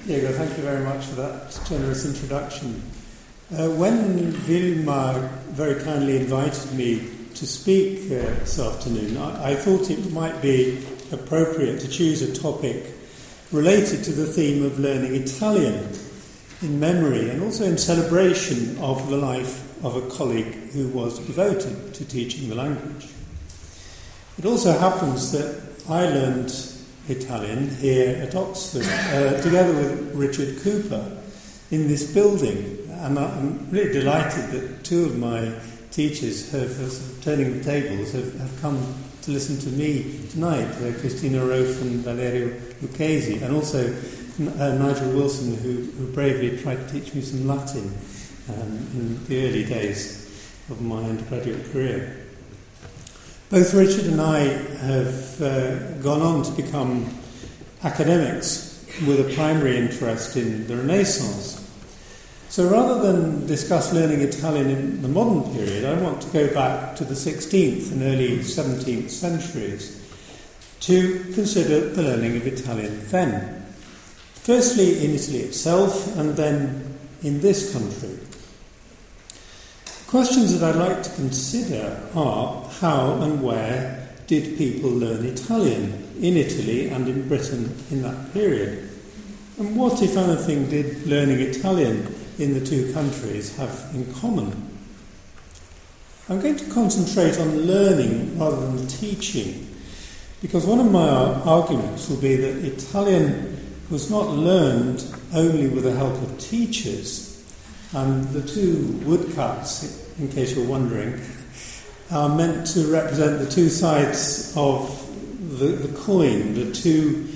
Diego, thank you very much for that generous introduction. When Vilma very kindly invited me to speak this afternoon, I thought it might be appropriate to choose a topic related to the theme of learning Italian in memory and also in celebration of the life of a colleague who was devoted to teaching the language. It also happens that I learned Italian here at Oxford, together with Richard Cooper, in this building. And I'm really delighted that two of my teachers turning the tables have come to listen to me tonight, Christina Rofe and Valerio Lucchesi, and also Nigel Wilson, who bravely tried to teach me some Latin in the early days of my undergraduate career. Both Richard and I have gone on to become academics with a primary interest in the Renaissance. So rather than discuss learning Italian in the modern period, I want to go back to the 16th and early 17th centuries to consider the learning of Italian then. Firstly in Italy itself, and then in this country. Questions that I'd like to consider are how and where did people learn Italian in Italy and in Britain in that period? And what, if anything, did learning Italian in the two countries have in common? I'm going to concentrate on learning rather than teaching, because one of my arguments will be that Italian was not learned only with the help of teachers, and the two woodcuts, in case you're wondering, are meant to represent the two sides of the coin, the two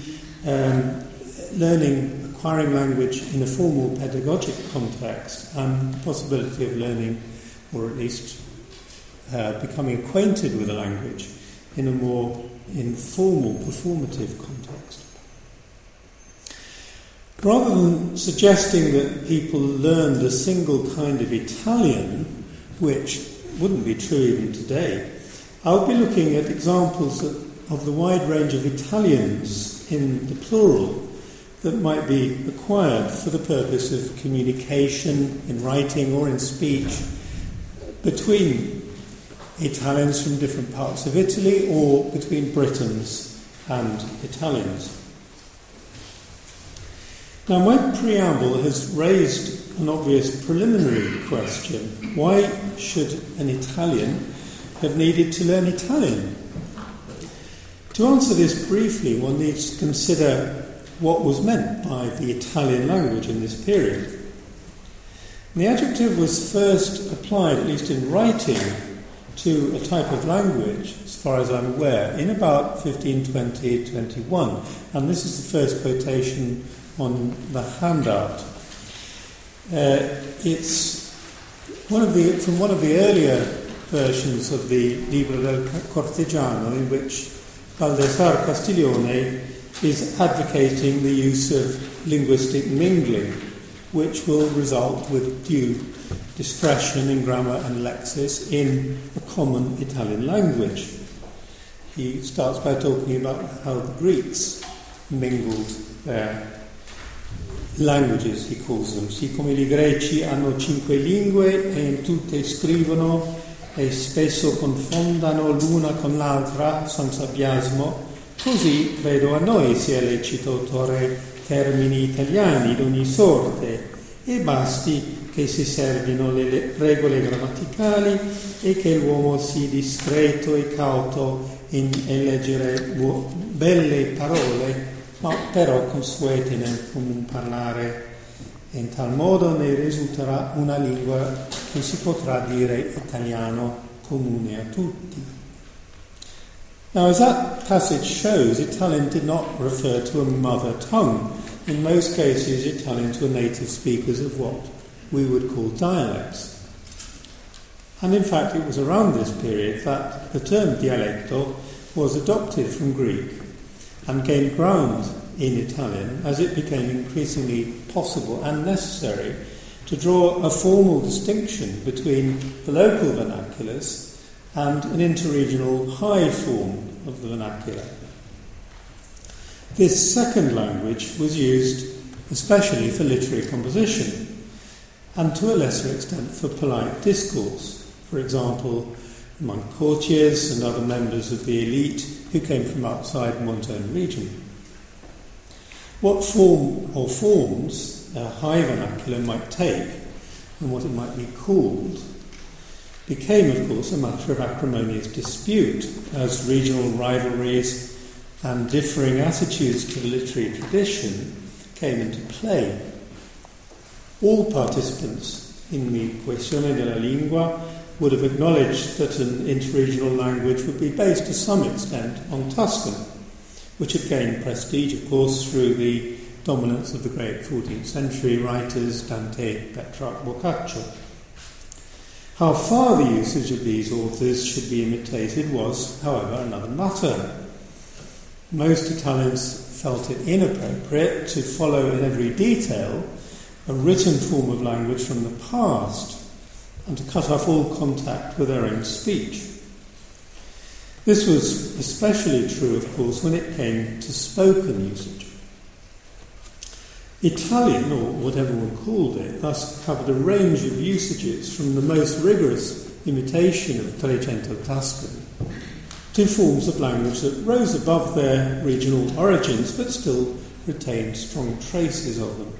acquiring language in a formal pedagogic context, and the possibility of learning, or at least becoming acquainted with a language in a more informal, performative context. Rather than suggesting that people learned a single kind of Italian, which wouldn't be true even today, I'll be looking at examples of the wide range of Italians in the plural that might be acquired for the purpose of communication in writing or in speech between Italians from different parts of Italy or between Britons and Italians. Now, my preamble has raised an obvious preliminary question. Why should an Italian have needed to learn Italian? To answer this briefly, one needs to consider what was meant by the Italian language in this period. The adjective was first applied, at least in writing, to a type of language, as far as I'm aware, in about 1520-21, and this is the first quotation on the handout. It's from one of the earlier versions of the Libro del Cortegiano, in which Baldassare Castiglione is advocating the use of linguistic mingling, which will result with due discretion in grammar and lexis in a common Italian language. He starts by talking about how the Greeks mingled their languages, he calls them. Siccome I Greci hanno 5 lingue e in tutte scrivono e spesso confondano l'una con l'altra senza biasmo, così credo a noi sia lecito torre termini italiani d'ogni sorte e basti che si servino le regole grammaticali e che l'uomo sia discreto e cauto in eleggere belle parole, ma però consuete nel comune parlare. In tal modo ne risulterà una lingua che si potrà dire italiano comune a tutti. Now, as that passage shows, Italian did not refer to a mother tongue. In most cases, Italians were native speakers of what we would call dialects. And in fact, it was around this period that the term dialecto was adopted from Greek and gained ground in Italian as it became increasingly possible and necessary to draw a formal distinction between the local vernaculars and an interregional high form of the vernacular. This second language was used especially for literary composition, and to a lesser extent for polite discourse, for example, among courtiers and other members of the elite who came from outside one's own region. What form or forms a high vernacular might take, and what it might be called, became, of course, a matter of acrimonious dispute as regional rivalries and differing attitudes to the literary tradition came into play. All participants in the Questione della Lingua would have acknowledged that an interregional language would be based to some extent on Tuscan, which had gained prestige, of course, through the dominance of the great 14th century writers Dante, Petrarch, Boccaccio. How far the usage of these authors should be imitated was, however, another matter. Most Italians felt it inappropriate to follow in every detail a written form of language from the past and to cut off all contact with their own speech. This was especially true, of course, when it came to spoken usage. Italian, or whatever one called it, thus covered a range of usages from the most rigorous imitation of Trecento Tuscan to forms of language that rose above their regional origins but still retained strong traces of them.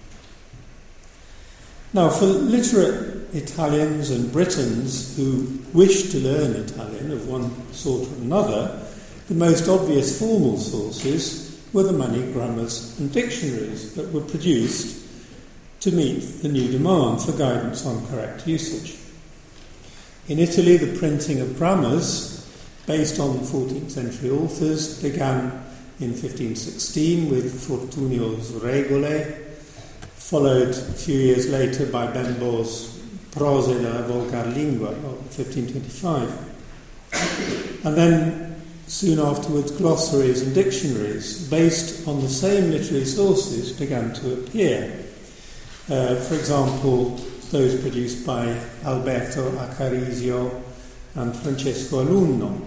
Now, for literate Italians and Britons who wished to learn Italian of one sort or another, the most obvious formal sources were the many grammars and dictionaries that were produced to meet the new demand for guidance on correct usage. In Italy, the printing of grammars, based on 14th century authors, began in 1516 with Fortunio's Regole, followed a few years later by Bembo's Prose della Volgar Lingua of 1525. And then soon afterwards, glossaries and dictionaries based on the same literary sources began to appear. For example, those produced by Alberto Accarisio and Francesco Alunno.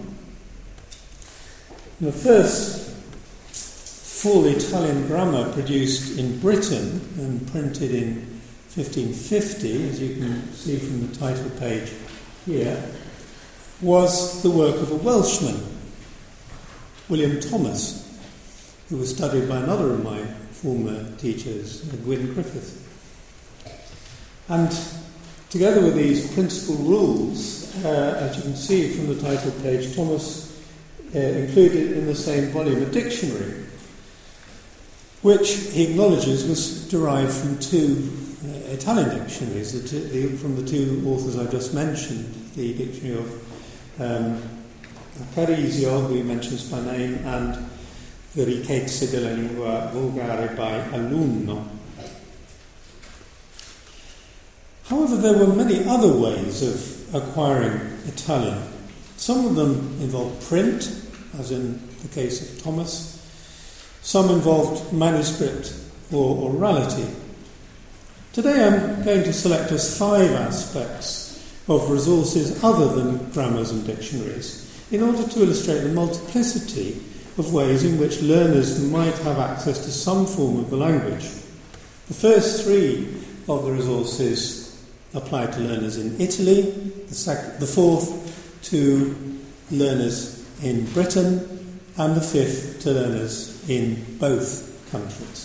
The first full Italian grammar produced in Britain and printed in 1550, as you can see from the title page here, was the work of a Welshman, William Thomas, who was studied by another of my former teachers, Gwyn Griffith. And together with these principal rules, as you can see from the title page, Thomas included in the same volume a dictionary, which he acknowledges was derived from two Italian dictionaries, from the two authors I just mentioned, the dictionary of Accarisio, who he mentions by name, and the Ricchezze della Lingua Volgare by Alunno. However, there were many other ways of acquiring Italian. Some of them involved print, as in the case of Thomas. Some involved manuscript or orality. Today I'm going to select just 5 aspects of resources other than grammars and dictionaries in order to illustrate the multiplicity of ways in which learners might have access to some form of the language. The first 3 of the resources apply to learners in Italy, the fourth to learners in Britain, and the 5th to learners in both countries.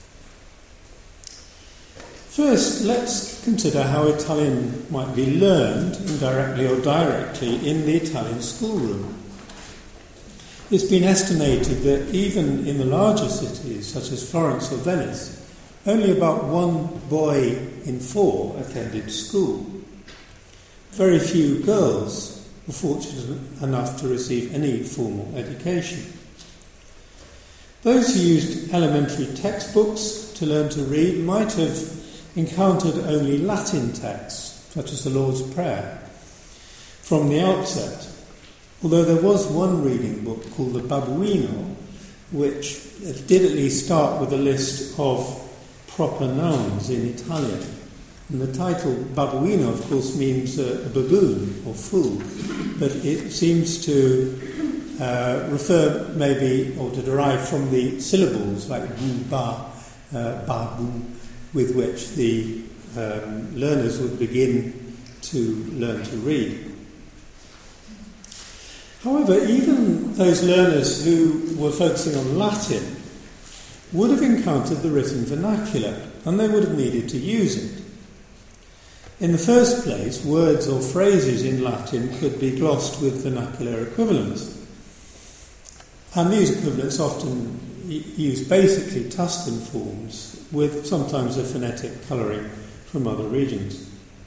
First, let's consider how Italian might be learned, indirectly or directly, in the Italian schoolroom. It's been estimated that even in the larger cities, such as Florence or Venice, only about 1 boy in 4 attended school. Very few girls were fortunate enough to receive any formal education. Those who used elementary textbooks to learn to read might have encountered only Latin texts, such as the Lord's Prayer, from the outset, although there was one reading book called the Babbuino, which did at least start with a list of proper nouns in Italian. And the title Babbuino, of course, means a baboon or fool, but it seems to refer maybe, or to derive from the syllables like bu, ba, babu, with which the learners would begin to learn to read. However, even those learners who were focusing on Latin would have encountered the written vernacular, and they would have needed to use it. In the first place, words or phrases in Latin could be glossed with vernacular equivalents. And these equivalents often use basically Tuscan forms with sometimes a phonetic colouring from other regions.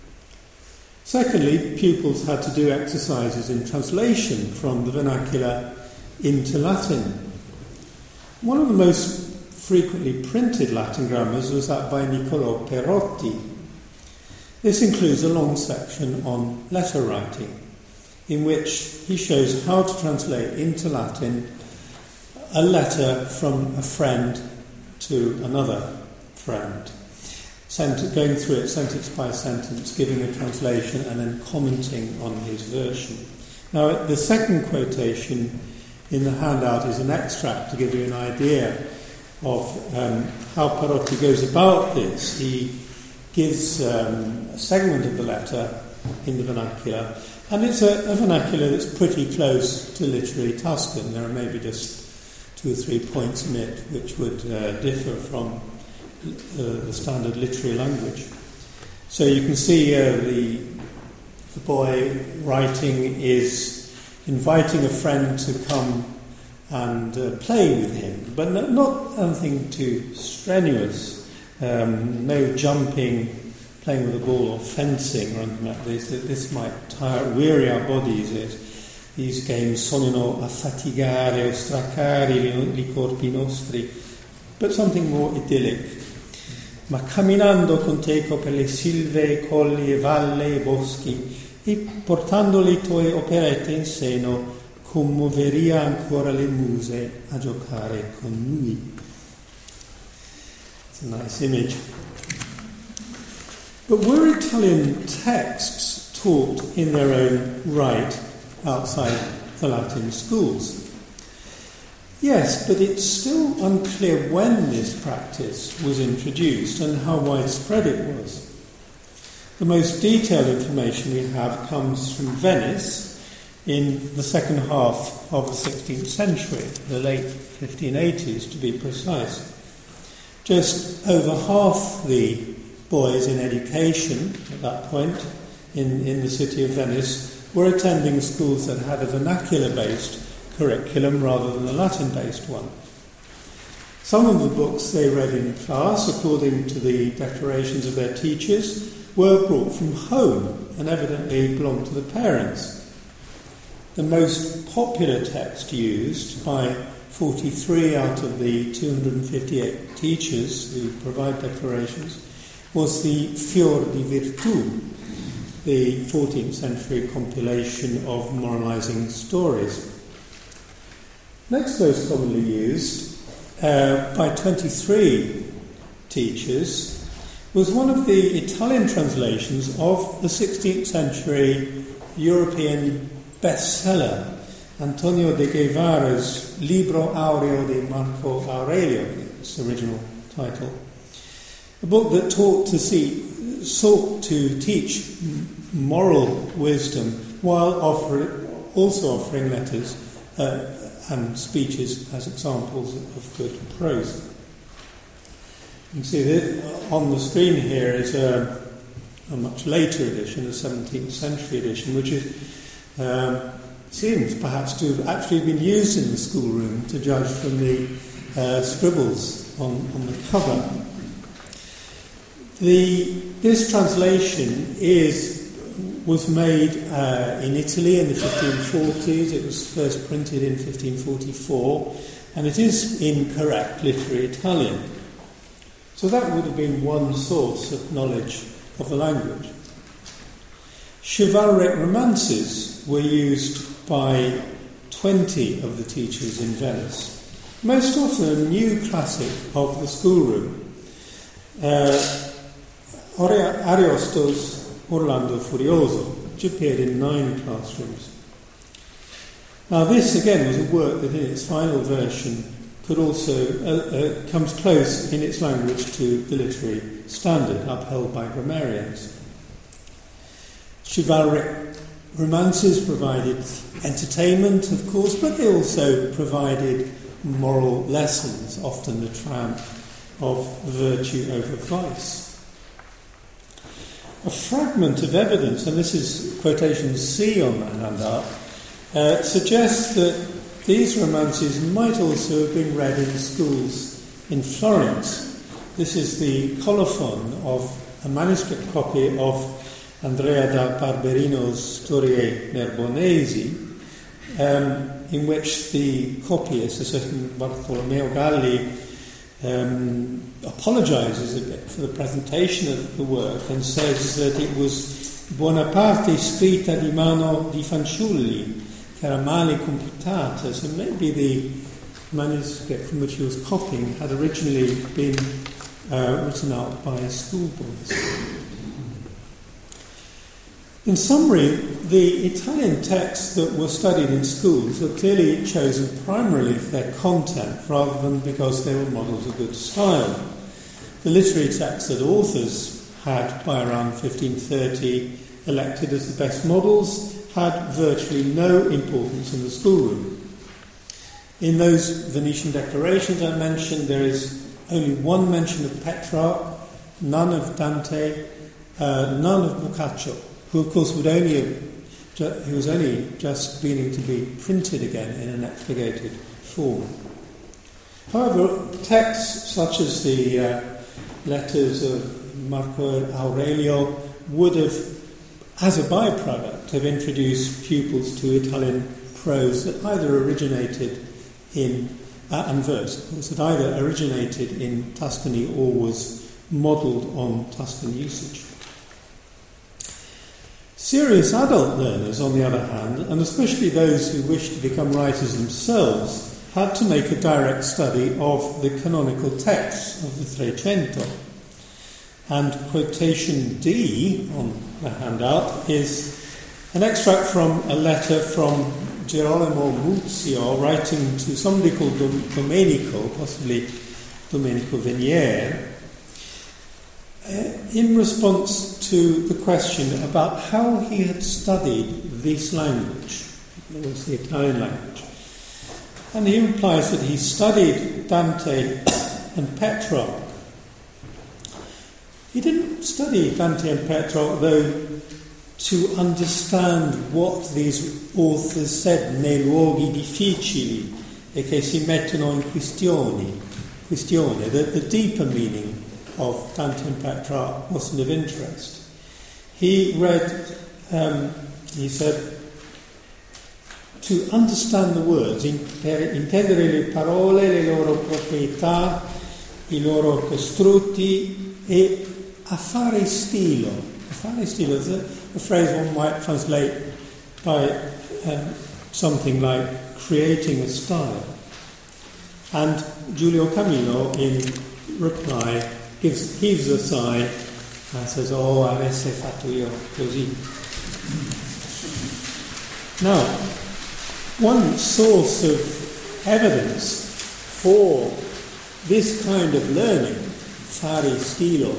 Secondly, pupils had to do exercises in translation from the vernacular into Latin. One of the most frequently printed Latin grammars was that by Niccolò Perotti. This includes a long section on letter writing, in which he shows how to translate into Latin a letter from a friend to another friend, going through it sentence by sentence, giving a translation and then commenting on his version. Now, the second quotation in the handout is an extract to give you an idea of how Perotti goes about this. He gives a segment of the letter in the vernacular, and it's a vernacular that's pretty close to literary Tuscan. There are maybe just 2 or 3 points in it which would differ from the standard literary language. So you can see the boy writing is inviting a friend to come and play with him, but not anything too strenuous. No jumping, playing with a ball, or fencing, or anything like this. This might weary our bodies. These games sognano a fatigare o stracare I corpi nostri, but something more idyllic. Ma camminando con teco per le silve, colli e valle e boschi, e portando le tue operette in seno, commuoveria ancora le muse a giocare con lui. It's a nice image. But were Italian texts taught in their own right outside the Latin schools? Yes, but it's still unclear when this practice was introduced and how widespread it was. The most detailed information we have comes from Venice in the second half of the 16th century, the late 1580s to be precise. Just over half the boys in education at that point in the city of Venice were attending schools that had a vernacular-based curriculum rather than a Latin-based one. Some of the books they read in class, according to the declarations of their teachers, were brought from home and evidently belonged to the parents. The most popular text used by 43 out of the 258 teachers who provide declarations was the Fior di Virtù, the 14th century compilation of moralizing stories. Next most commonly used by 23 teachers was one of the Italian translations of the 16th century European bestseller, Antonio de Guevara's Libro Aureo de Marco Aurelio, its original title. A book that sought to teach moral wisdom while also offering letters and speeches as examples of good prose. You can see that on the screen here is a much later edition, the 17th century edition, which seems perhaps to have actually been used in the schoolroom to judge from the scribbles on the cover. This translation was made in Italy in the 1540s. It was first printed in 1544, and it is in correct literary Italian. So that would have been one source of knowledge of the language. Chivalric romances were used by 20 of the teachers in Venice, most often a new classic of the schoolroom, Ariosto's Orlando Furioso, which appeared in 9 classrooms. Now this again was a work that in its final version but also comes close in its language to the literary standard upheld by grammarians. Chivalric romances provided entertainment, of course, but they also provided moral lessons, often the triumph of virtue over vice. A fragment of evidence, and this is quotation C on the handout, suggests that these romances might also have been read in schools in Florence. This is the colophon of a manuscript copy of Andrea da Barberino's Storiae Narbonesi, in which the copyist, a certain Bartolomeo Galli, apologises a bit for the presentation of the work and says that it was buona parte scritta di mano di fanciulli, che era male computata. So maybe the manuscript from which he was copying had originally been written out by schoolboys. In summary, the Italian texts that were studied in schools were clearly chosen primarily for their content rather than because they were models of good style. The literary texts that authors had by around 1530 elected as the best models had virtually no importance in the schoolroom. In those Venetian declarations I mentioned, there is only one mention of Petrarch, none of Dante, none of Boccaccio, who of course was only just beginning to be printed again in an expurgated form. However, texts such as the letters of Marco Aurelio would have, as a byproduct, have introduced pupils to Italian prose that either originated in, and verse, of course, that either originated in Tuscany or was modelled on Tuscan usage. Serious adult learners, on the other hand, and especially those who wished to become writers themselves, had to make a direct study of the canonical texts of the Trecento. And quotation D on the handout is an extract from a letter from Girolamo Muzio writing to somebody called Domenico, possibly Domenico Venier, in response to the question about how he had studied this language, it was the Italian language. And he replies that he studied Dante and Petrarch. He didn't study Dante and Petrarch, though, to understand what these authors said nei luoghi difficili e che si mettono in questione. The deeper meaning of Dante and Petrarch wasn't of interest. He read, he said, to understand the words, per intendere le parole, le loro proprietà, i loro costrutti e a fare stilo. A fare stilo is a phrase one might translate by something like creating a style. And Giulio Camillo, in reply, heaves a sigh and says, "Oh, avesse fatto io così." Now, one source of evidence for this kind of learning, fare stilo,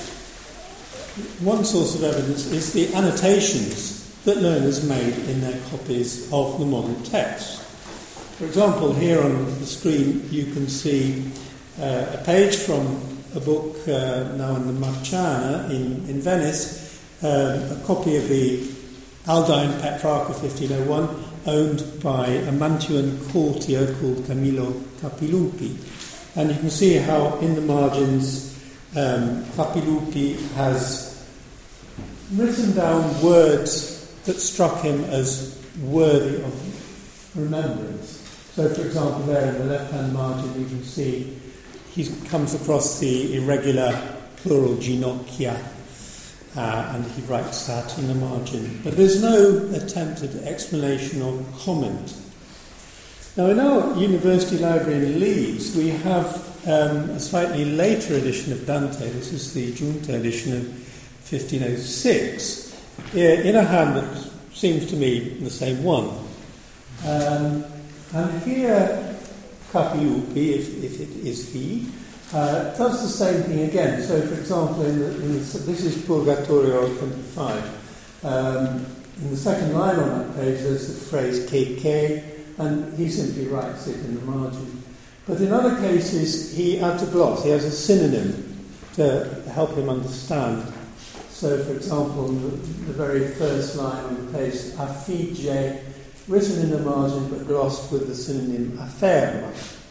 one source of evidence is the annotations that learners made in their copies of the model text. For example, here on the screen you can see a page from a book now in the Marciana in Venice, a copy of the Aldine Petrarch of 1501, owned by a Mantuan courtier called Camillo Capilupi. And you can see how in the margins Capilupi has written down words that struck him as worthy of remembrance. So, for example, there in the left-hand margin you can see he comes across the irregular plural ginocchia, and he writes that in the margin. But there's no attempted explanation or comment. Now, in our university library in Leeds, we have a slightly later edition of Dante. This is the Giunta edition of 1506, in a hand that seems to me the same one. And here Capiupi, if it is he, does the same thing again. So, for example, this is Purgatorio 25. In the second line on that page, there's the phrase que, and he simply writes it in the margin. But in other cases, he adds a gloss. He has a synonym to help him understand. So, for example, the very first line on the page, affige, written in the margin but glossed with the synonym afferma.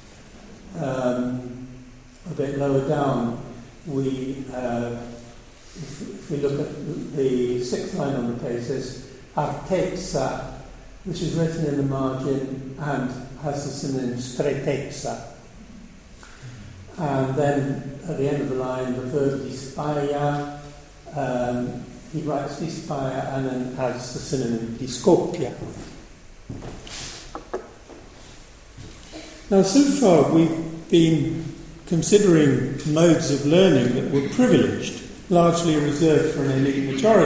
A bit lower down, if we look at the sixth line on the page, there's artezza, which is written in the margin and has the synonym stretezza. And then at the end of the line, the verb dispaya, he writes dispaya and then adds the synonym discoppia. Now, so far we've been considering modes of learning that were privileged, largely reserved for an elite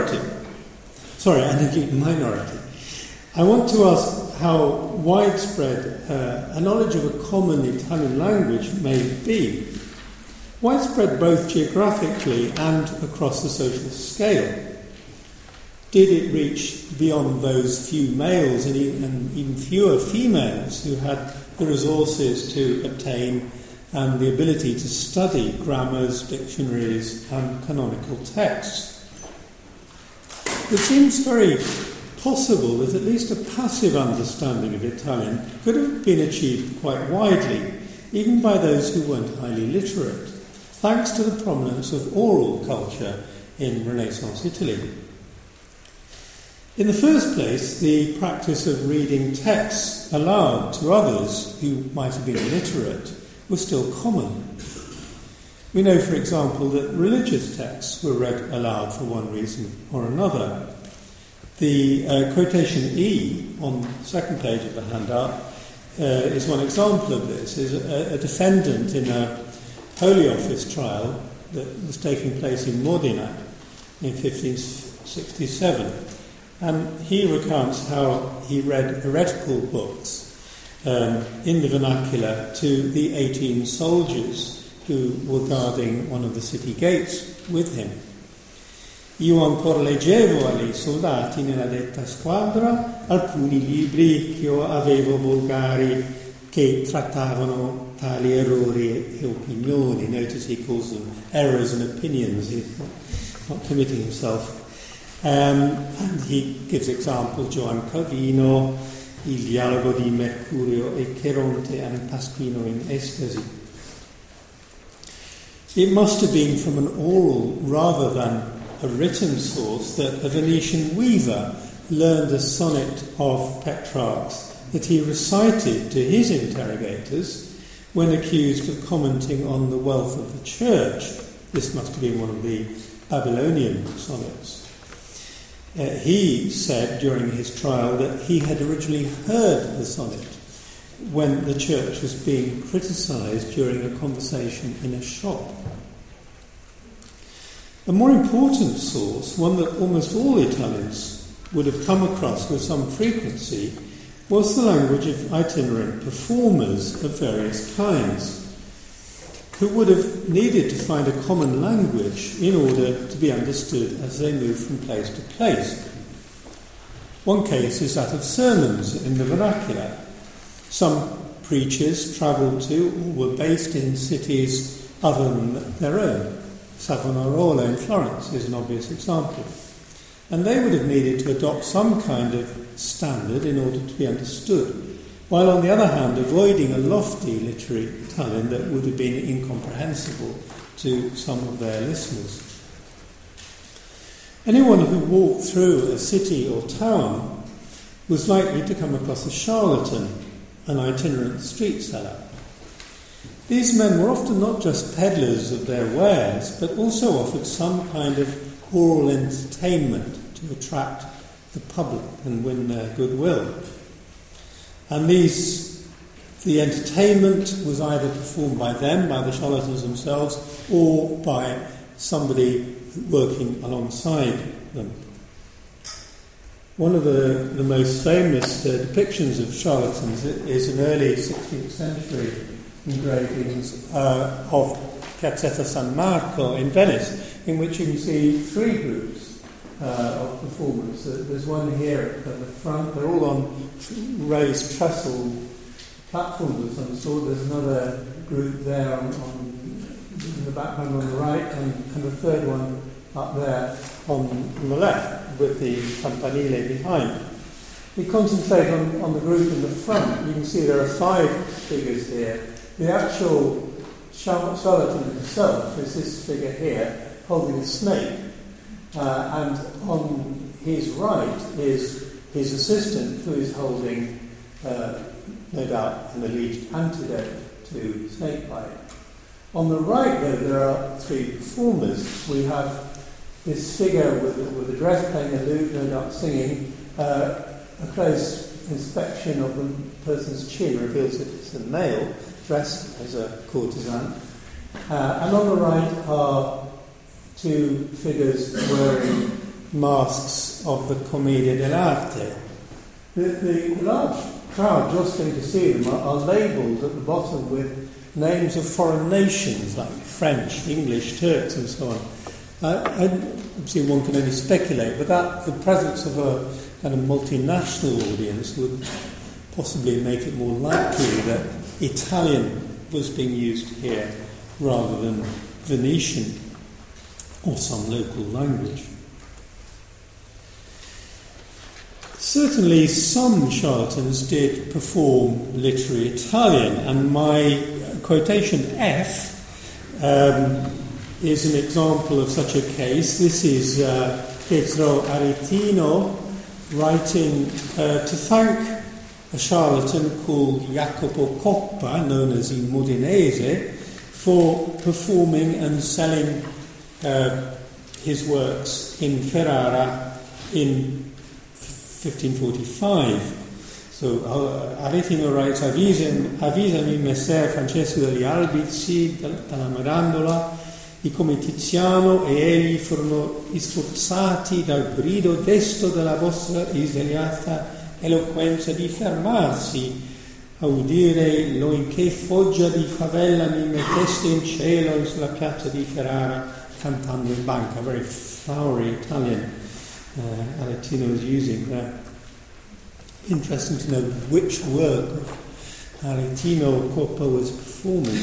minority. I want to ask how widespread a knowledge of a common Italian language may be. Widespread both geographically and across the social scale. Did it reach beyond those few males and even fewer females who had the resources to obtain and the ability to study grammars, dictionaries and canonical texts? It seems very possible that at least a passive understanding of Italian could have been achieved quite widely, even by those who weren't highly literate, thanks to the prominence of oral culture in Renaissance Italy. In the first place, the practice of reading texts aloud to others who might have been illiterate was still common. We know, for example, that religious texts were read aloud for one reason or another. The quotation E on the second page of the handout is one example of this. Is a defendant in a Holy Office trial that was taking place in Modena in 1567. And he recounts how he read heretical books in the vernacular to the 18 soldiers who were guarding one of the city gates with him. Io ancora leggevo ai soldati nella detta squadra alcuni libri che io avevo volgari che trattavano tali errori e opinioni. Notice he calls them errors and opinions. He's not committing himself. And he gives examples, Giovan Calvino, il dialogo di Mercurio e Cheronte, and Pasquino in Estasi. It must have been from an oral rather than a written source that a Venetian weaver learned a sonnet of Petrarch's that he recited to his interrogators when accused of commenting on the wealth of the church. This must have been one of the Babylonian sonnets. He said during his trial that he had originally heard the sonnet when the church was being criticised during a conversation in a shop. A more important source, one that almost all Italians would have come across with some frequency, was the language of itinerant performers of various kinds, who would have needed to find a common language in order to be understood as they moved from place to place. One case is that of sermons in the vernacular. Some preachers travelled to or were based in cities other than their own. Savonarola in Florence is an obvious example. And they would have needed to adopt some kind of standard in order to be understood, while on the other hand avoiding a lofty literary Italian that would have been incomprehensible to some of their listeners. Anyone who walked through a city or town was likely to come across a charlatan, an itinerant street seller. These men were often not just peddlers of their wares, but also offered some kind of oral entertainment to attract the public and win their goodwill. And the entertainment was either performed by them, by the charlatans themselves, or by somebody working alongside them. One of the most famous depictions of charlatans is an early 16th century engravings of Piazzetta San Marco in Venice, in which you can see three groups of performers. There's one here at the front. They're all on raised trestle platforms of some sort. There's another group there in the background on the right, and the third one up there on the left with the campanile behind. We concentrate on the group in the front. You can see there are 5 figures here. The actual charlatan himself is this figure here, holding a snake. And on his right is his assistant, who is holding, no doubt, an alleged antidote to snakebite. On the right, though, there are 3 performers. We have this figure with a dress playing a lute, no doubt singing. A close inspection of the person's chin reveals that it's a male dressed as a courtesan. And on the right are 2 figures wearing masks of the Commedia dell'arte. The large crowd jostling to see them are labelled at the bottom with names of foreign nations like French, English, Turks, and so on. Obviously, one can only speculate, but the presence of a kind of multinational audience would possibly make it more likely that Italian was being used here rather than Venetian or some local language. Certainly, some charlatans did perform literary Italian, and my quotation F is an example of such a case. This is Pietro Aretino writing to thank a charlatan called Jacopo Coppa, known as Il Modenese, for performing and selling his works in Ferrara in 1545. So Aretino writes, avvisami Messer Francesco degli Albizzi dalla Mirandola di come Tiziano e egli furono sforzati dal grido desto della vostra risvegliata eloquenza di fermarsi a udire lo in che foggia di favella mi metteste in cielo sulla piazza di Ferrara cantando in banca. Very flowery Italian Aretino is using there. Interesting to know which work of Aretino Coppa was performing.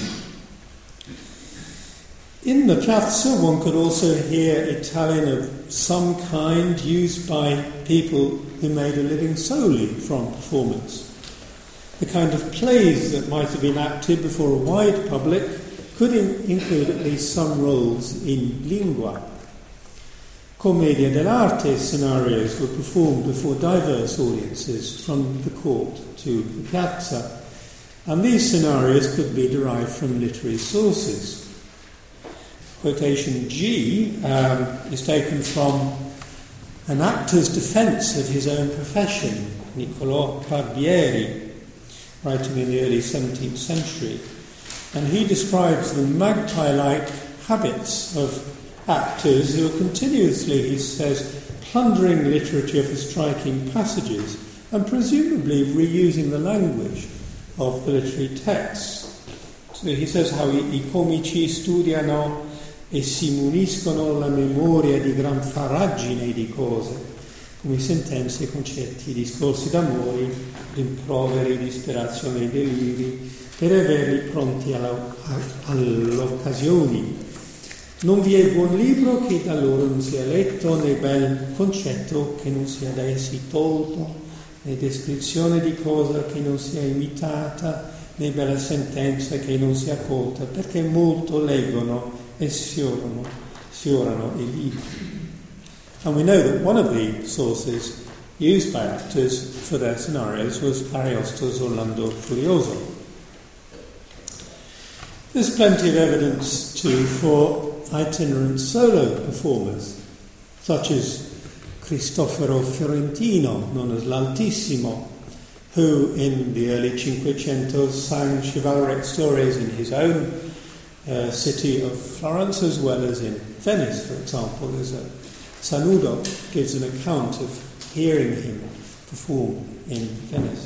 In the piazza, one could also hear Italian of some kind used by people who made a living solely from performance. The kind of plays that might have been acted before a wide public could include at least some roles in lingua. Commedia dell'arte scenarios were performed before diverse audiences from the court to the piazza, and these scenarios could be derived from literary sources. Quotation G is taken from an actor's defence of his own profession, Niccolò Barbieri, writing in the early 17th century, and he describes the magpie-like habits of actors who are continuously, he says, plundering literature for striking passages and presumably reusing the language of the literary texts. So he says how I comici studiano e si muniscono la memoria di gran faragine di cose, come sentenze, concetti, discorsi d'amore, rimproveri, disperazione e deliri, per averli pronti all'occasioni. Non vi è buon libro che da loro non sia letto, né bel concetto che non sia da essi tolto, né descrizione di cosa che non sia imitata, né bella sentenza che non sia colta, perché molto leggono e sfiorano i libri. And we know that one of the sources used by actors for their scenarios was Ariosto's Orlando Furioso. There's plenty of evidence too for itinerant solo performers, such as Cristoforo Fiorentino, known as l'Altissimo, who in the early Cinquecento sang chivalric stories in his own city of Florence as well as in Venice, for example. There's Sanudo gives an account of hearing him perform in Venice.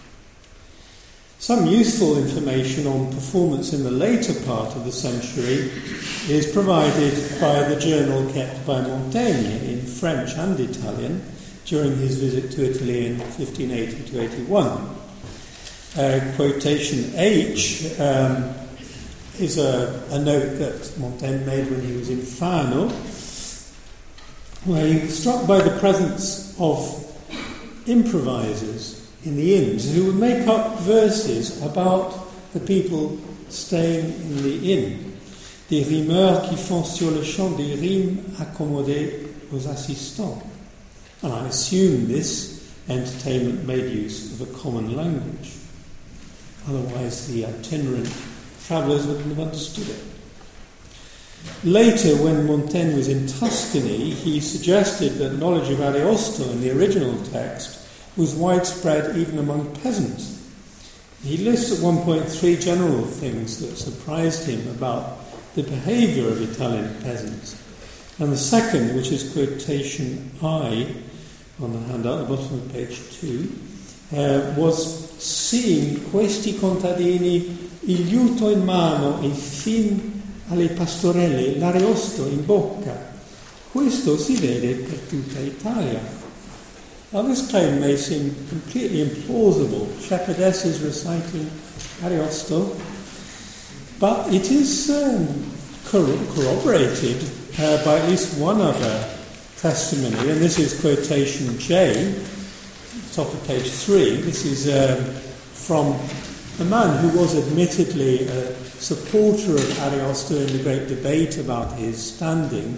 Some useful information on performance in the later part of the century is provided by the journal kept by Montaigne in French and Italian during his visit to Italy in 1580-81. Quotation H is a note that Montaigne made when he was in Fano, where he was struck by the presence of improvisers in the inns who would make up verses about the people staying in the inn. Des rimeurs qui font sur le champ des rimes accommodées aux assistants. And I assume this entertainment made use of a common language. Otherwise the itinerant travellers wouldn't have understood it. Later, when Montaigne was in Tuscany, he suggested that knowledge of Ariosto in the original text was widespread even among peasants. He lists at one point 3 general things that surprised him about the behaviour of Italian peasants. And the second, which is quotation I on the handout at the bottom of page 2, was seeing questi contadini il liuto in mano e fin alle pastorelle l'Ariosto in bocca. Questo si vede per tutta Italia. Now this claim may seem completely implausible, shepherdesses reciting Ariosto, but it is corroborated by at least one other testimony, and this is quotation J, top of page 3. This is from a man who was admittedly a supporter of Ariosto in the great debate about his standing.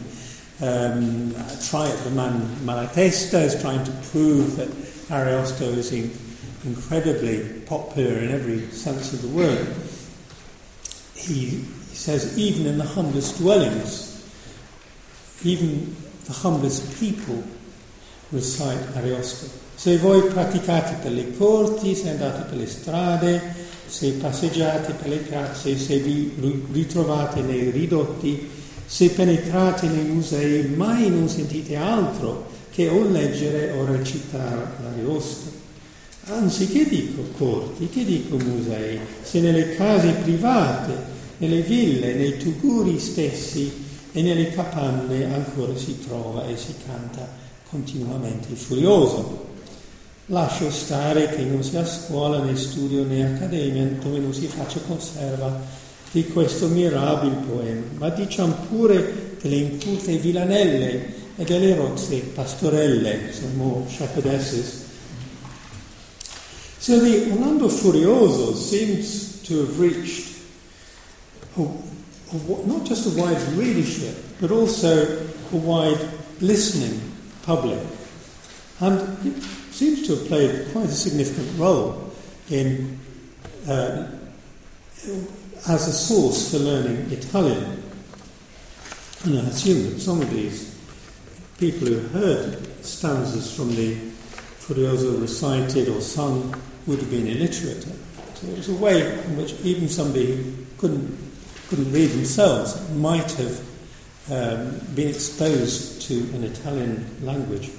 The man Malatesta is trying to prove that Ariosto is incredibly popular in every sense of the word. He says, even in the humblest dwellings, even the humblest people recite Ariosto. Se voi praticate per le corti, se andate per le strade, se passeggiate per le piazze, se vi ritrovate nei ridotti, se penetrate nei musei, mai non sentite altro che o leggere o recitare l'Ariosto. Anzi, che dico corti, che dico musei, se nelle case private, nelle ville, nei tuguri stessi e nelle capanne ancora si trova e si canta continuamente il furioso. Lascio stare che non sia scuola né studio né accademia dove non si faccia conserva di questo mirabile poema, ma diciamo pure delle incute villanelle e delle rozze pastorelle, some shepherdesses. So the Orlando Furioso seems to have reached not just a wide readership, but also a wide listening public. And it seems to have played quite a significant role in as a source for learning Italian. And I assume that some of these people who heard stanzas from the Furioso recited or sung would have been illiterate. So it was a way in which even somebody who couldn't read themselves might have been exposed to an Italian language.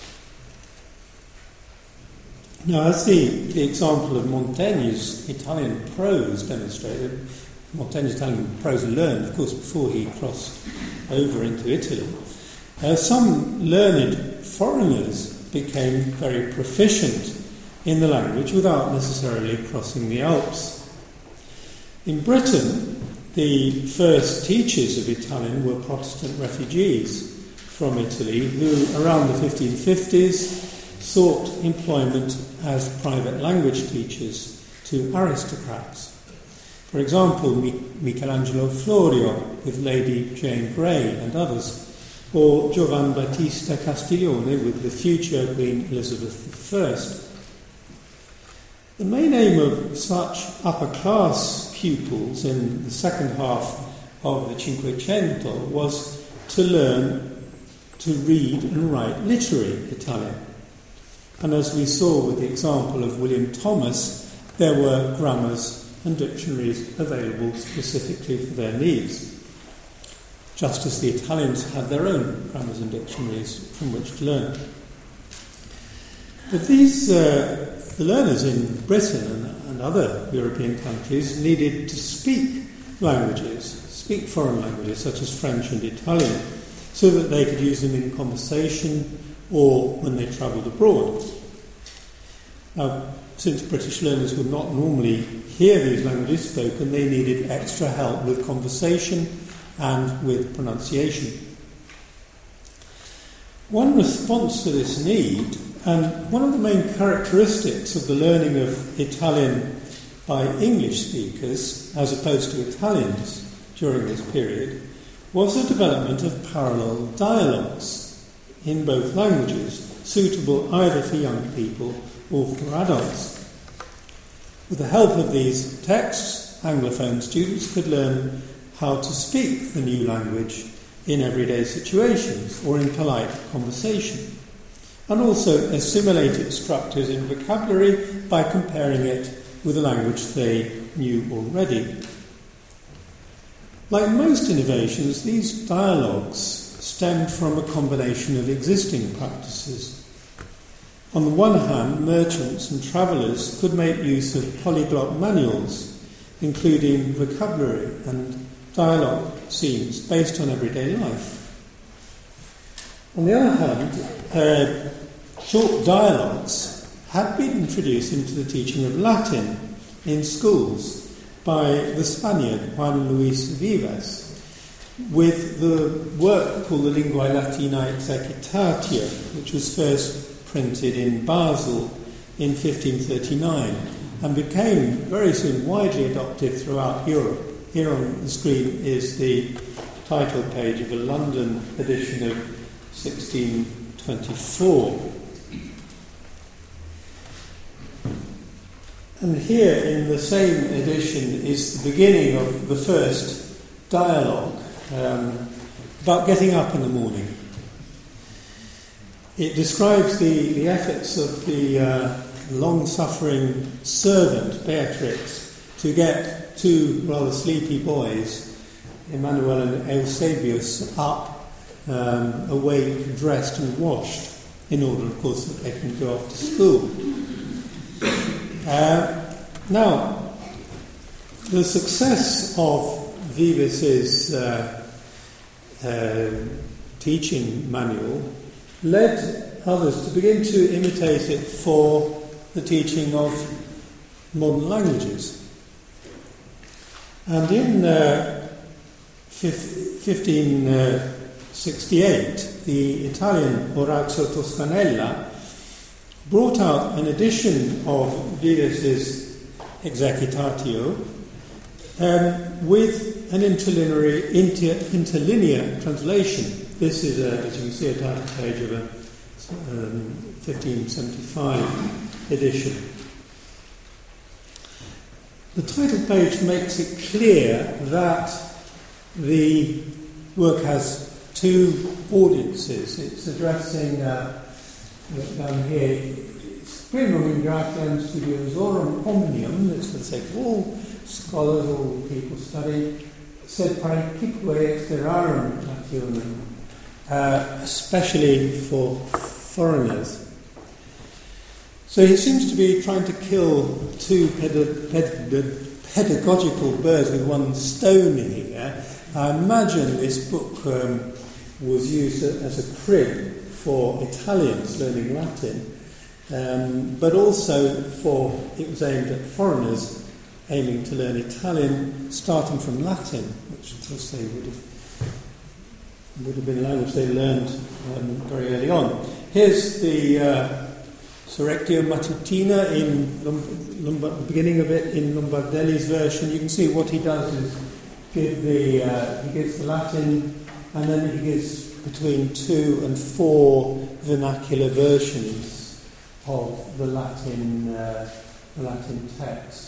Now, as the example of Montaigne's Italian prose demonstrated, Montaigne's Italian prose learned, of course, before he crossed over into Italy. Some learned foreigners became very proficient in the language without necessarily crossing the Alps. In Britain, the first teachers of Italian were Protestant refugees from Italy who, around the 1550s, sought employment as private language teachers to aristocrats. For example, Michelangelo Florio with Lady Jane Grey and others, or Giovan Battista Castiglione with the future Queen Elizabeth I. The main aim of such upper-class pupils in the second half of the Cinquecento was to learn to read and write literary Italian. And as we saw with the example of William Thomas, there were grammars and dictionaries available specifically for their needs, just as the Italians had their own grammars and dictionaries from which to learn. But these, the learners in Britain and other European countries needed to speak languages, speak foreign languages such as French and Italian, so that they could use them in conversation or when they travelled abroad. Now, since British learners would not normally hear these languages spoken, they needed extra help with conversation and with pronunciation. One response to this need, and one of the main characteristics of the learning of Italian by English speakers, as opposed to Italians during this period, was the development of parallel dialogues in both languages, suitable either for young people or for adults. With the help of these texts, Anglophone students could learn how to speak the new language in everyday situations or in polite conversation, and also assimilate its structures in vocabulary by comparing it with a language they knew already. Like most innovations, these dialogues stemmed from a combination of existing practices. On the one hand, merchants and travellers could make use of polyglot manuals, including vocabulary and dialogue scenes based on everyday life. On the other hand, short dialogues had been introduced into the teaching of Latin in schools by the Spaniard Juan Luis Vives, with the work called the Linguae Latinae Exercitatio, which was first printed in Basel in 1539 and became very soon widely adopted throughout Europe. Here on the screen is the title page of a London edition of 1624. And here in the same edition is the beginning of the first dialogue about getting up in the morning. It describes the efforts of the long-suffering servant, Beatrix, to get two rather sleepy boys, Emmanuel and Eusebius, up, awake, dressed and washed, in order, of course, that they can go off to school. Now, the success of Vives's teaching manual led others to begin to imitate it for the teaching of modern languages. And in 1568, the Italian Orazio Toscanella brought out an edition of Vives's Exercitatio with an interlinear translation. This is, as you can see, a title page of a 1575 edition. The title page makes it clear that the work has two audiences. It's addressing, down here, Primum in gratiam studiosorum omnium, that's for the sake of all scholars, all people study, sed parecique exterarum rationem, especially for foreigners. So he seems to be trying to kill two pedagogical birds with one stone here. I imagine this book was used as a crib for Italians learning Latin, but also it was aimed at foreigners aiming to learn Italian, starting from Latin, which of course they would have been a language they learned very early on. Here's the Surrectio Matutina in the beginning of it in Lombardelli's version. You can see what he does is he gives the Latin, and then he gives between 2 and 4 vernacular versions of the Latin text.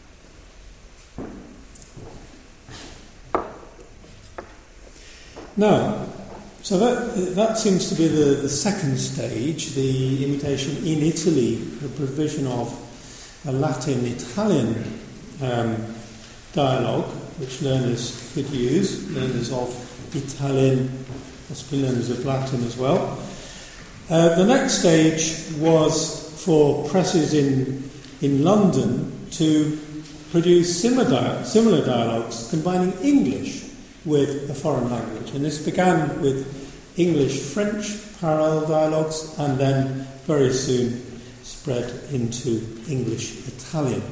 Now, so that seems to be the second stage, the imitation in Italy, the provision of a Latin-Italian dialogue, which learners could use, learners of Italian, possibly learners of Latin as well. The next stage was for presses in London to produce similar dialogues combining English with a foreign language. And this began with English-French parallel dialogues and then very soon spread into English-Italian.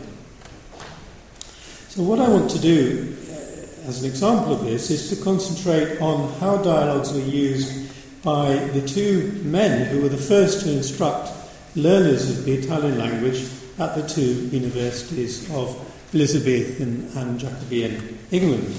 So what I want to do as an example of this is to concentrate on how dialogues were used by the two men who were the first to instruct learners of the Italian language at the two universities of Elizabethan and Jacobean England.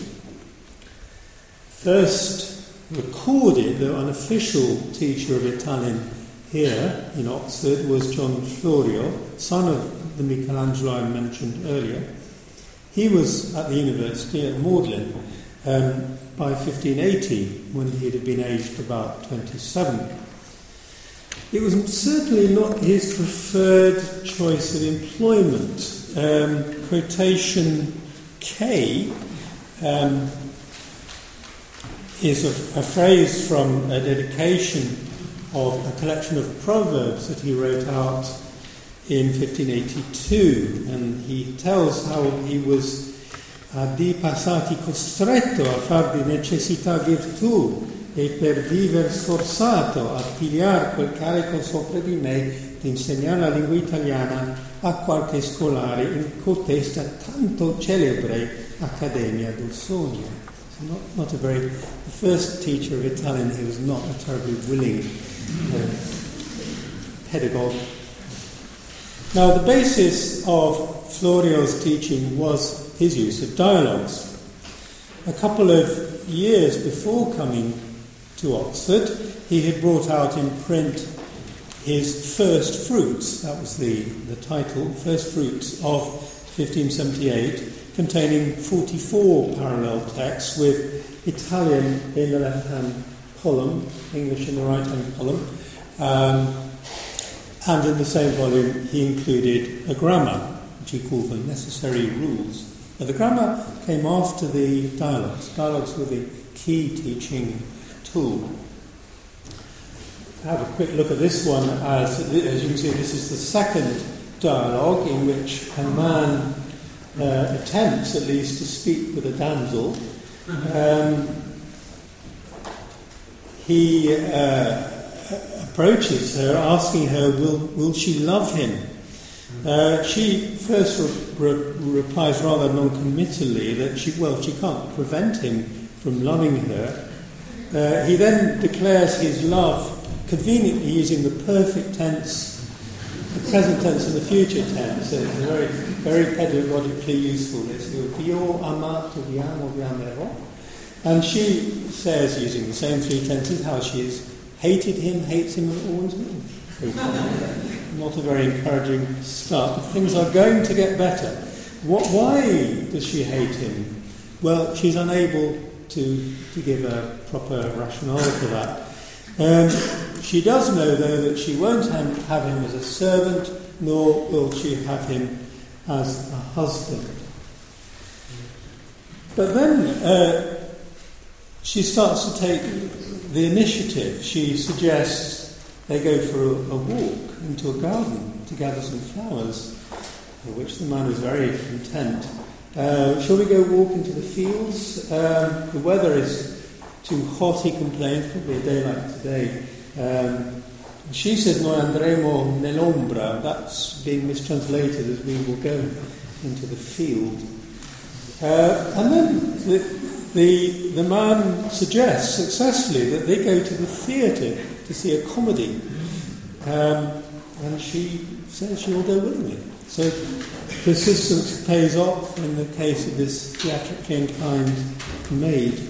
First recorded, the unofficial teacher of Italian here in Oxford was John Florio, son of the Michelangelo I mentioned earlier. He was at the university at Magdalen by 1580, when he had been aged about 27. It was certainly not his preferred choice of employment. Quotation K is a phrase from a dedication of a collection of proverbs that he wrote out in 1582, and he tells how he was di passati costretto a far di necessità virtù e per viver sforzato a pigliar quel carico sopra di me di insegnare la lingua italiana a qualche scolare in cotesta tanto celebre Accademia del Sogno. So the first teacher of Italian, he was not a terribly willing pedagogue. Now, the basis of Florio's teaching was his use of dialogues. A couple of years before coming to Oxford, he had brought out in print his First Fruits, that was the title, First Fruits of 1578, containing 44 parallel texts with Italian in the left-hand column, English in the right-hand column. And in the same volume, he included a grammar, which he called the Necessary Rules. Now, the grammar came after the dialogues. Dialogues were the key teaching tool. Have a quick look at this one. As you can see, this is the second dialogue in which a man attempts, at least, to speak with a damsel. He approaches her, asking her, will she love him? She first replies rather non-committally that she can't prevent him from loving her. He then declares his love, conveniently using the perfect tense, the present tense and the future tense. So it's very, very pedagogically useful. It's vi ho amato, vi amo, vi amerò. And she says, using the same three tenses, how she has hated him, hates him, and always will. Not a very encouraging start, but things are going to get better. Why does she hate him? Well, she's unable to give a proper rationale for that. She does know, though, that she won't have him as a servant, nor will she have him as a husband. But then she starts to take the initiative. She suggests they go for a walk into a garden to gather some flowers, for which the man is very content. Shall we go walk into the fields? The weather is too hot, he complains, probably a day like today. She said, noi andremo nell'ombra. That's being mistranslated as we will go into the field. And then the man suggests successfully that they go to the theatre to see a comedy. And she says she will go willingly. So persistence pays off in the case of this theatrically inclined maid.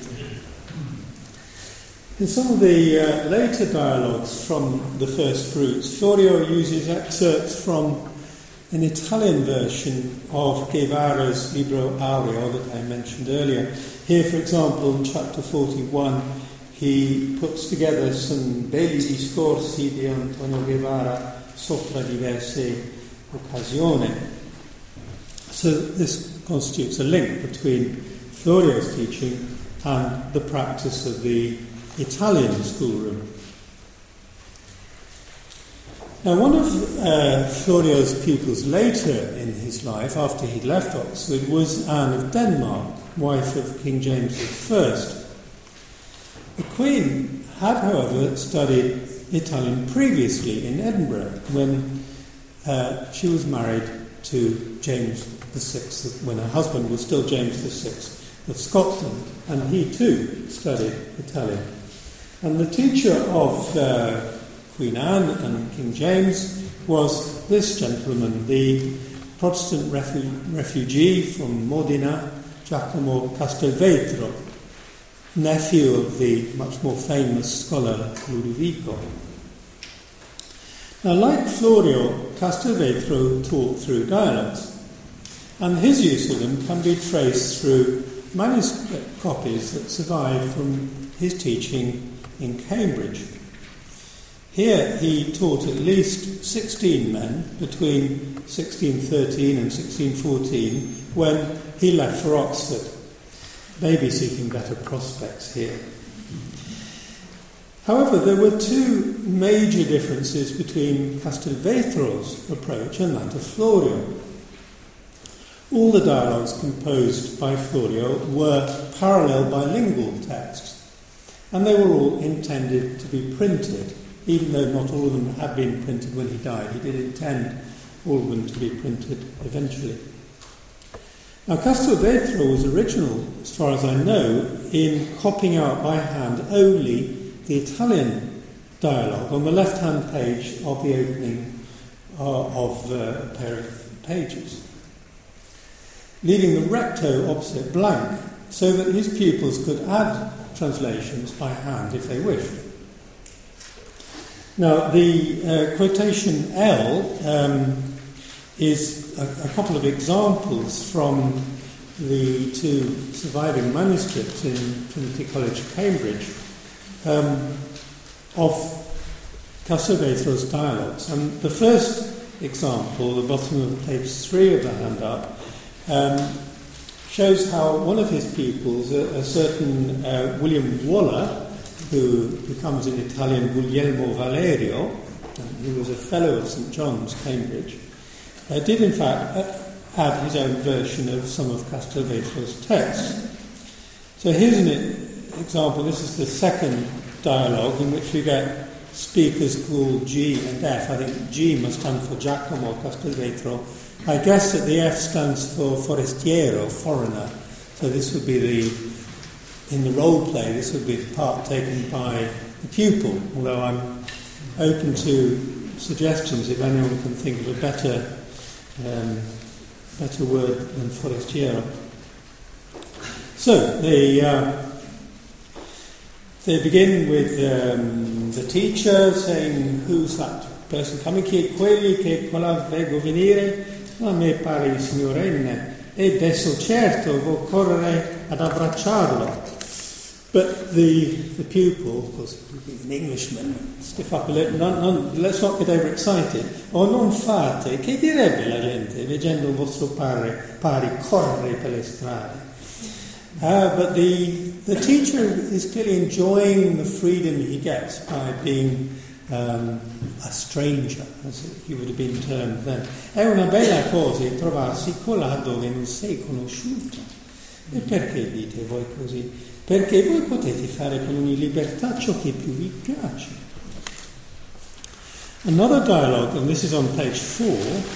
In some of the later dialogues from the First Fruits, Florio uses excerpts from an Italian version of Guevara's Libro Aureo that I mentioned earlier. Here, for example, in chapter 41, he puts together some belli discorsi di Antonio Guevara sopra diverse occasioni. So this constitutes a link between Florio's teaching and the practice of the Italian schoolroom. Now, one of Florio's pupils later in his life, after he'd left Oxford, was Anne of Denmark, wife of King James I. The Queen had, however, studied Italian previously in Edinburgh when she was married to James VI, when her husband was still James VI of Scotland, and he too studied Italian. And the teacher of Queen Anne and King James was this gentleman, the Protestant refugee from Modena, Giacomo Castelvetro, nephew of the much more famous scholar Ludovico. Now, like Florio, Castelvetro taught through dialogues, and his use of them can be traced through manuscript copies that survive from his teaching in Cambridge. Here he taught at least 16 men between 1613 and 1614 when he left for Oxford, maybe seeking better prospects here. However, there were two major differences between Castelvetro's approach and that of Florio. All the dialogues composed by Florio were parallel bilingual texts, and they were all intended to be printed, even though not all of them had been printed when he died. He did intend all of them to be printed eventually. Now, Castelvetro was original, as far as I know, in copying out by hand only the Italian dialogue on the left-hand page of the opening of a pair of pages, leaving the recto opposite blank so that his pupils could add translations by hand if they wished. Now, the quotation L is a couple of examples from the two surviving manuscripts in Trinity College, Cambridge, of Castelvetro's dialogues. And the first example, the bottom of page 3 of the handout, shows how one of his pupils, a certain William Waller, who becomes in Italian Guglielmo Valerio, who was a fellow of St. John's, Cambridge, did in fact add his own version of some of Castelvetro's texts. So here's an example. This is the second dialogue in which we get speakers called G and F. I think G must stand for Giacomo Castelvetro. I guess that the F stands for forestiero, foreigner. So this would be in the role play, this would be the part taken by the pupil, although I'm open to suggestions if anyone can think of a better word than forestiero. So they begin with the teacher saying, "Who's that person coming? Chi è quelli che quella vego venire? A me pare il signor N. E adesso certo vo correre ad abbracciarlo." But the pupil, of course, an Englishman, stiff up a little, let's not get overexcited. "O non fate, che direbbe la gente veggendo un vostro pari correre per le strade?" But the teacher is clearly enjoying the freedom he gets by being a stranger, as he would have been termed then. È una bella cosa trovarsi là dove non sei conosciuto. E perché dite voi così? Perché voi potete fare con ogni libertà ciò che più vi piace. Another dialogue, and this is on page 4,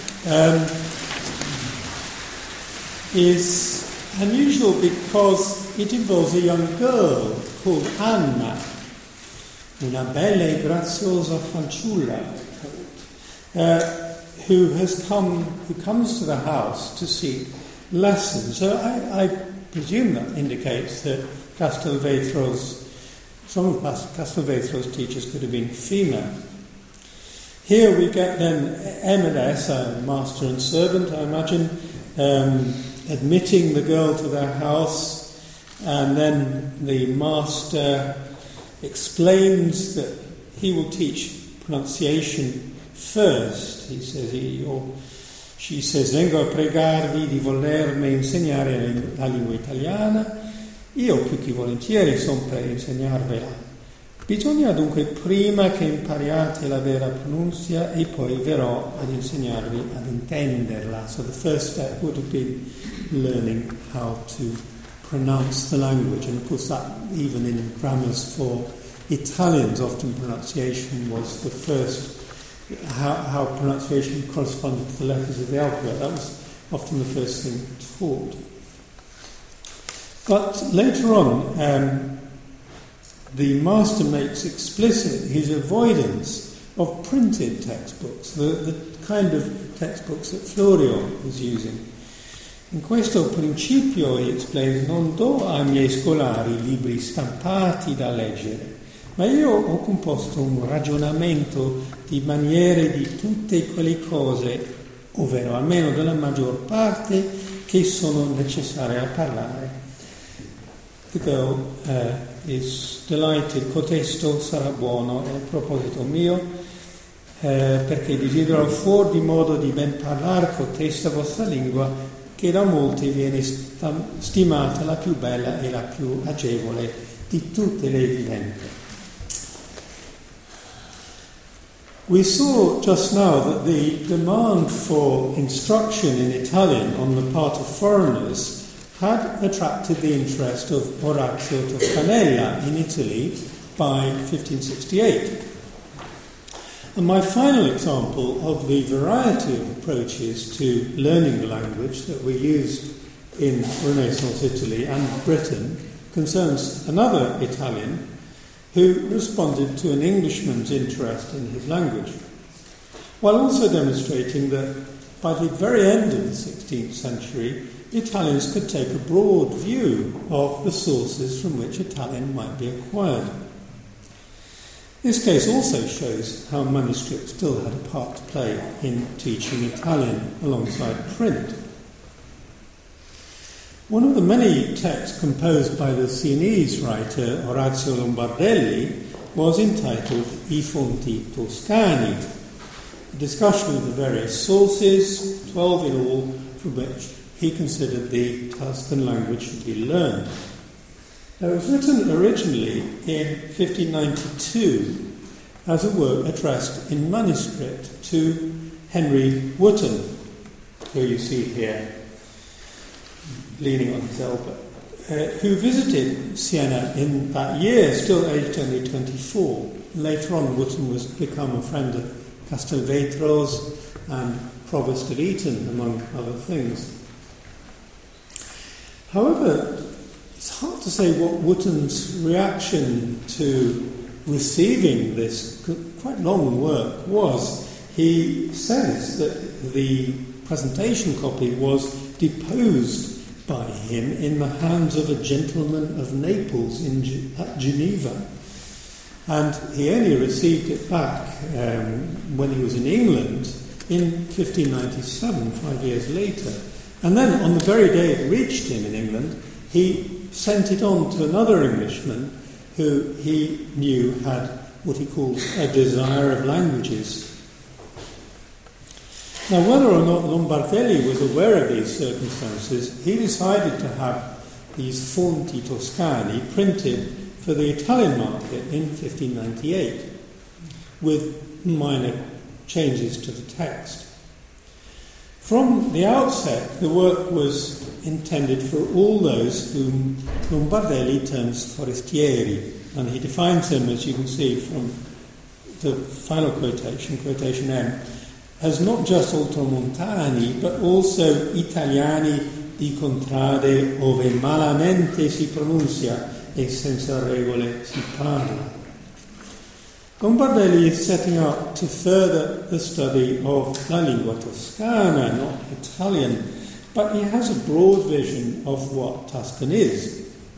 is unusual because it involves a young girl called Anna, una bella e graziosa fanciulla, who comes to the house to seek lessons. So I presume that indicates that some of Castelvetro's teachers could have been female. Here we get then M&S, master and servant, I imagine, admitting the girl to their house, and then the master explains that he will teach pronunciation first. She says, "Vengo a pregarvi di volermi insegnare la lingua italiana. Io più che volentieri sono per insegnarvela. Bisogna dunque prima che impariate la vera pronunzia e poi verrò ad insegnarvi ad intenderla. So the first step would have been learning how to pronounce the language, and of course that even in grammars for Italians often pronunciation was the first, how pronunciation corresponded to the letters of the alphabet. That was often the first thing taught. But later on, the master makes explicit his avoidance of printed textbooks, the kind of textbooks that Florio was using. In questo principio, he explains, non do ai miei scolari libri stampati da leggere, ma io ho composto un ragionamento di maniere di tutte quelle cose, ovvero almeno della maggior parte, che sono necessarie a parlare. The girl is delighted, cotesto sarà buono, è a proposito mio, perché desidero fuori di modo di ben parlare cotesta vostra lingua, che da molti viene stimata la più bella e la più agevole di tutte le viventi. We saw just now that the demand for instruction in Italian on the part of foreigners had attracted the interest of Orazio Toscanella in Italy by 1568. And my final example of the variety of approaches to learning the language that we used in Renaissance Italy and Britain concerns another Italian who responded to an Englishman's interest in his language, while also demonstrating that by the very end of the 16th century, Italians could take a broad view of the sources from which Italian might be acquired. This case also shows how manuscript still had a part to play in teaching Italian alongside print. One of the many texts composed by the Sienese writer Orazio Lombardelli was entitled I Fonti Toscani, a discussion of the various sources, 12 in all, from which he considered the Tuscan language should be learned. Now, it was written originally in 1592 as a work addressed in manuscript to Henry Wotton, who you see here, leaning on his elbow, who visited Siena in that year, still aged only 24. Later on, Wotton was become a friend of Castelvetro's and Provost of Eton, among other things. However, it's hard to say what Wotton's reaction to receiving this quite long work was. He says that the presentation copy was deposed by him in the hands of a gentleman of Naples at Geneva. And he only received it back when he was in England in 1597, 5 years later. And then on the very day it reached him in England, he sent it on to another Englishman who he knew had what he called a desire of languages. Now, whether or not Lombardelli was aware of these circumstances, he decided to have these Fonti Toscani printed for the Italian market in 1598, with minor changes to the text. From the outset, the work was intended for all those whom Lombardelli terms forestieri, and he defines them, as you can see from the final quotation, quotation M, as not just oltremontani, but also italiani di contrade ove malamente si pronuncia e senza regole si parla. Lombardelli is setting out to further the study of la lingua toscana, not Italian, but he has a broad vision of what Tuscan is.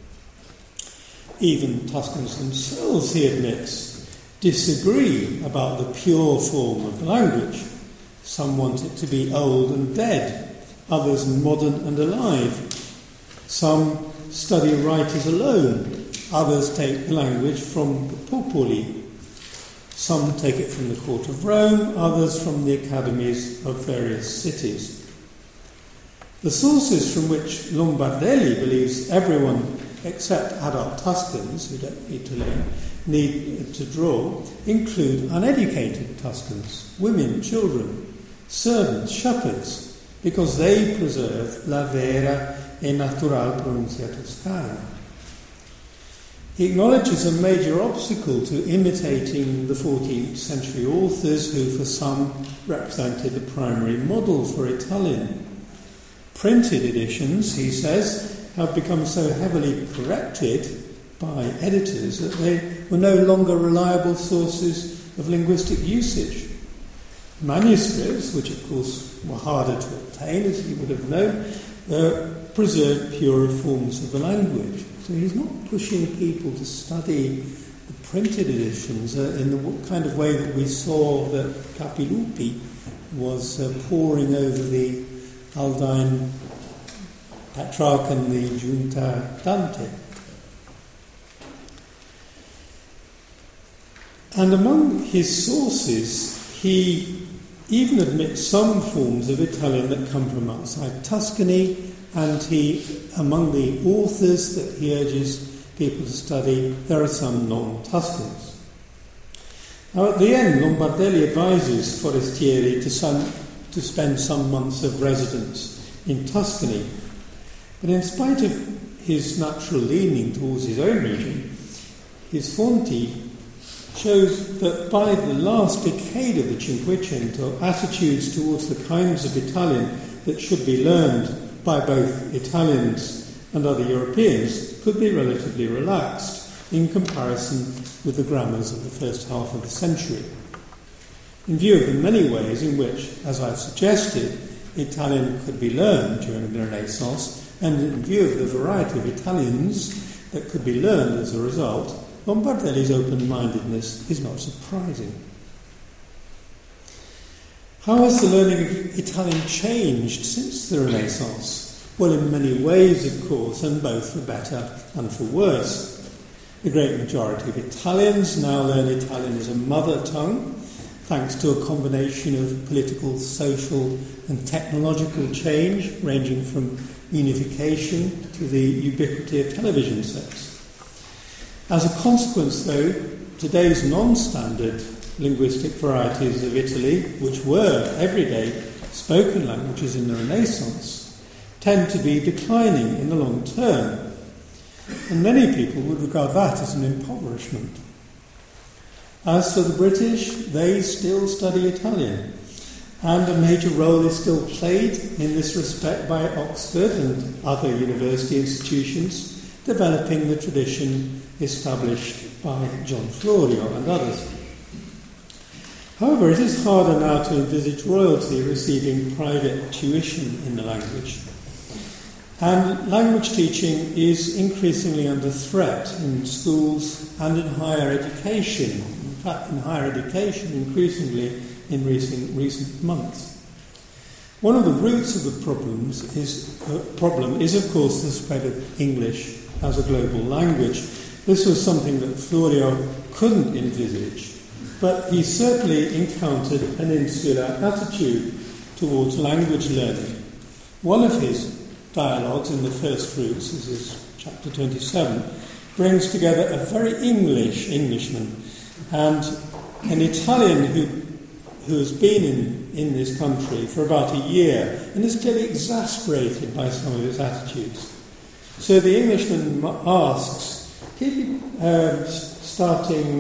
Even Tuscans themselves, he admits, disagree about the pure form of the language. Some want it to be old and dead, others modern and alive. Some study writers alone, others take the language from the popoli. Some take it from the court of Rome, others from the academies of various cities. The sources from which Lombardelli believes everyone except adult Tuscans, who don't need to learn, need to draw include uneducated Tuscans, women, children, servants, shepherds, because they preserve la vera e natural pronuncia toscana. He acknowledges a major obstacle to imitating the 14th century authors who, for some, represented the primary model for Italian. Printed editions, he says, have become so heavily corrected by editors that they were no longer reliable sources of linguistic usage. Manuscripts, which of course were harder to obtain, as you would have known, preserved purer forms of the language. So he's not pushing people to study the printed editions in the kind of way that we saw that Capilupi was poring over the Aldine Petrarch and the Giunta Dante. And among his sources, he even admits some forms of Italian that come from outside Tuscany, and among the authors that he urges people to study, there are some non-Tuscans. Now at the end, Lombardelli advises Forestieri to spend some months of residence in Tuscany. But in spite of his natural leaning towards his own region, his Fonti shows that by the last decade of the Cinquecento, attitudes towards the kinds of Italian that should be learned by both Italians and other Europeans could be relatively relaxed in comparison with the grammars of the first half of the century. In view of the many ways in which, as I've suggested, Italian could be learned during the Renaissance, and in view of the variety of Italians that could be learned as a result, Lombardelli's open-mindedness is not surprising. How has the learning of Italian changed since the Renaissance? Well, in many ways, of course, and both for better and for worse. The great majority of Italians now learn Italian as a mother tongue, thanks to a combination of political, social, and technological change, ranging from unification to the ubiquity of television sets. As a consequence, though, today's non-standard linguistic varieties of Italy, which were everyday spoken languages in the Renaissance, tend to be declining in the long term, and many people would regard that as an impoverishment. As for the British, they still study Italian, and a major role is still played in this respect by Oxford and other university institutions, developing the tradition established by John Florio and others. However, it is harder now to envisage royalty receiving private tuition in the language. And language teaching is increasingly under threat in schools and in higher education. In fact, in higher education, increasingly in recent months. One of the roots of the problem is, of course, the spread of English as a global language. This was something that Florio couldn't envisage, but he certainly encountered an insular attitude towards language learning. One of his dialogues in the First Fruits, this is chapter 27, brings together a very Englishman and an Italian who has been in this country for about a year and is clearly exasperated by some of his attitudes. So the Englishman asks, starting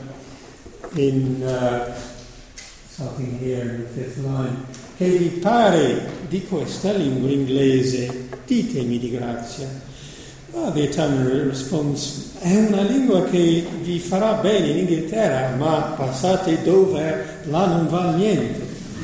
here in the fifth line, che vi pare di questa lingua inglese? Ditemi di grazia. The Italian responds, è una lingua che vi farà bene in Inghilterra, ma passate dove là non va niente.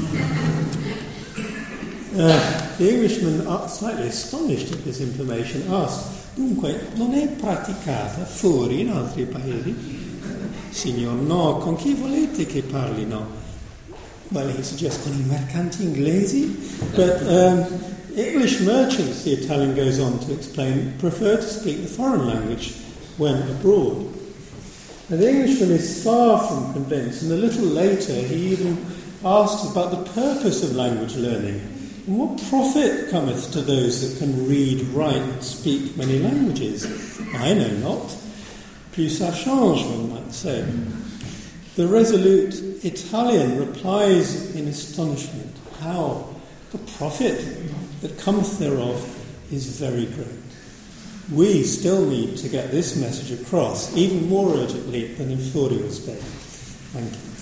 The Englishman, slightly astonished at this information, asked, dunque, non è praticata fuori in altri paesi? Signor, no, con chi volete che parlino? Well, he suggests con I mercanti inglesi, but English merchants, the Italian goes on to explain, prefer to speak the foreign language when abroad. And the Englishman is far from convinced, and a little later he even asks about the purpose of language learning. And what profit cometh to those that can read, write, and speak many languages? I know not. plus ça change, one might say. The resolute Italian replies in astonishment, how the profit that cometh thereof is very great. We still need to get this message across, even more urgently than in Florio's day. Thank you.